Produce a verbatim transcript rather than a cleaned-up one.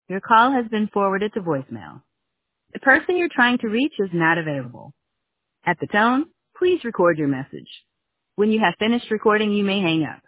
Your call has been forwarded to voicemail. The person you're trying to reach is not available. At the tone, please record your message. When you have finished recording, you may hang up.